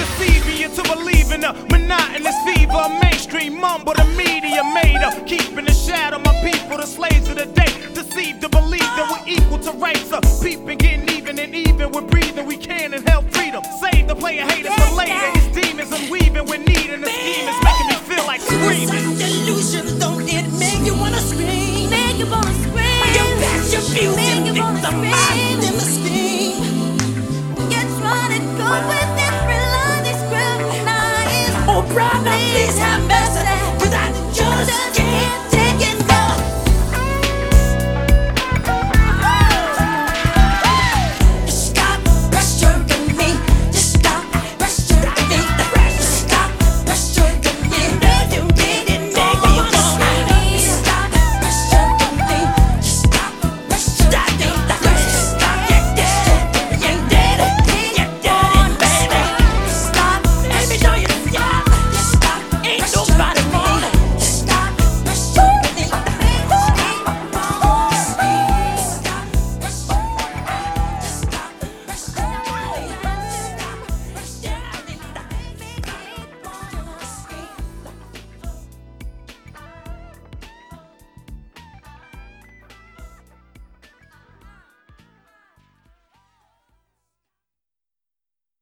deceive me into believing the monotonous fever. Mainstream mumble the media made up, keeping the shadow my people, the slaves of the day. Deceived to believe that we're equal to rights of peeping, getting even, and even we're breathing. We can and help freedom. Save the player haters for later. It's demons unweaving when needing. The scheme is making me feel like screaming. Delusions, don't it make you wanna scream? Make you wanna scream. You pass your views and Make you wanna victimized scream. in the scheme. You're trying to go with every lie they scrutinize. Oh, brother, please have mercy.